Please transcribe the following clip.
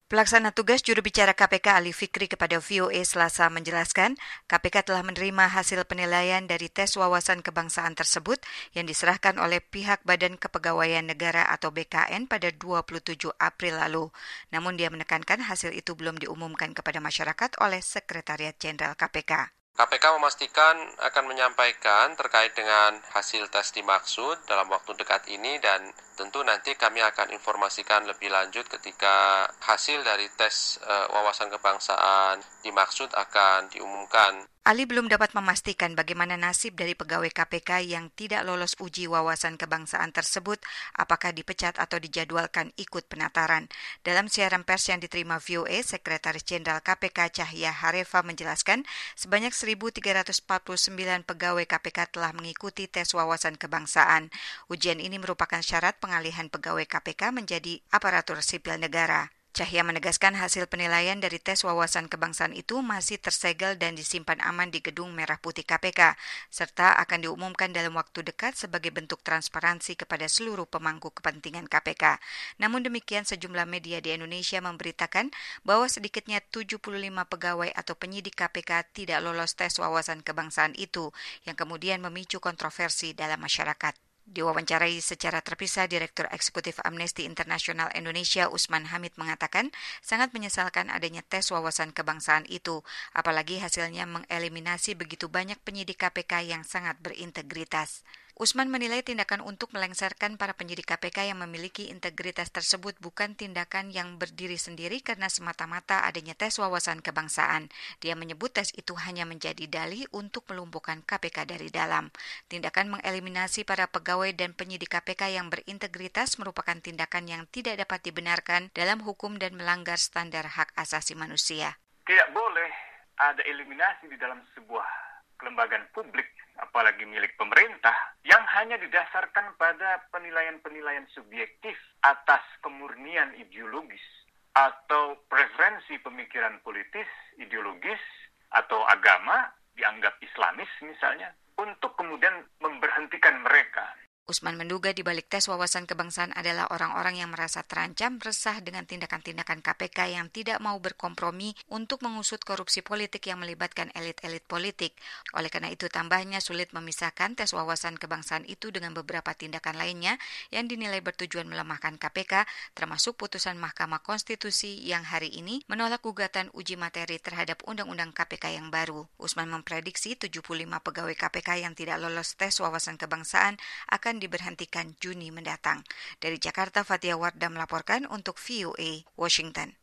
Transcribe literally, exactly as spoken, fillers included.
Pelaksana tugas juru bicara K P K Ali Fikri kepada V O A Selasa menjelaskan, K P K telah menerima hasil penilaian dari tes wawasan kebangsaan tersebut yang diserahkan oleh pihak Badan Kepegawaian Negara atau B K N pada dua puluh tujuh April lalu. Namun dia menekankan hasil itu belum diumumkan kepada masyarakat oleh Sekretariat Jenderal K P K. K P K memastikan akan menyampaikan terkait dengan hasil tes dimaksud dalam waktu dekat ini dan tentu nanti kami akan informasikan lebih lanjut ketika hasil dari tes uh, wawasan kebangsaan dimaksud akan diumumkan. Ali belum dapat memastikan bagaimana nasib dari pegawai K P K yang tidak lolos uji wawasan kebangsaan tersebut, apakah dipecat atau dijadwalkan ikut penataran. Dalam siaran pers yang diterima V O A, Sekretaris Jenderal K P K Cahya Harefa menjelaskan sebanyak seribu tiga ratus empat puluh sembilan pegawai K P K telah mengikuti tes wawasan kebangsaan. Ujian ini merupakan syarat pengalihan pegawai K P K menjadi aparatur sipil negara. Cahya menegaskan hasil penilaian dari tes wawasan kebangsaan itu masih tersegel dan disimpan aman di Gedung Merah Putih K P K, serta akan diumumkan dalam waktu dekat sebagai bentuk transparansi kepada seluruh pemangku kepentingan K P K. Namun demikian, sejumlah media di Indonesia memberitakan bahwa sedikitnya tujuh puluh lima pegawai atau penyidik K P K tidak lolos tes wawasan kebangsaan itu, yang kemudian memicu kontroversi dalam masyarakat. Diwawancarai secara terpisah, Direktur Eksekutif Amnesty International Indonesia Usman Hamid mengatakan sangat menyesalkan adanya tes wawasan kebangsaan itu, apalagi hasilnya mengeliminasi begitu banyak penyidik K P K yang sangat berintegritas. Usman menilai tindakan untuk melengsarkan para penyidik K P K yang memiliki integritas tersebut bukan tindakan yang berdiri sendiri karena semata-mata adanya tes wawasan kebangsaan. Dia menyebut tes itu hanya menjadi dalih untuk melumpuhkan K P K dari dalam. Tindakan mengeliminasi para pegawai dan penyidik K P K yang berintegritas merupakan tindakan yang tidak dapat dibenarkan dalam hukum dan melanggar standar hak asasi manusia. Tidak boleh ada eliminasi di dalam sebuah kelembagaan publik, apalagi milik pemerintah, yang hanya didasarkan pada penilaian-penilaian subjektif atas kemurnian ideologis atau preferensi pemikiran politis, ideologis, atau agama, dianggap Islamis misalnya, untuk kemudian memberhentikan mereka. Usman menduga di balik tes wawasan kebangsaan adalah orang-orang yang merasa terancam resah dengan tindakan-tindakan K P K yang tidak mau berkompromi untuk mengusut korupsi politik yang melibatkan elit-elit politik. Oleh karena itu, tambahnya sulit memisahkan tes wawasan kebangsaan itu dengan beberapa tindakan lainnya yang dinilai bertujuan melemahkan K P K, termasuk putusan Mahkamah Konstitusi yang hari ini menolak gugatan uji materi terhadap Undang-Undang K P K yang baru. Usman memprediksi tujuh puluh lima pegawai K P K yang tidak lolos tes wawasan kebangsaan akan diberhentikan Juni mendatang. Dari Jakarta, Fatia Wardah melaporkan untuk V O A Washington.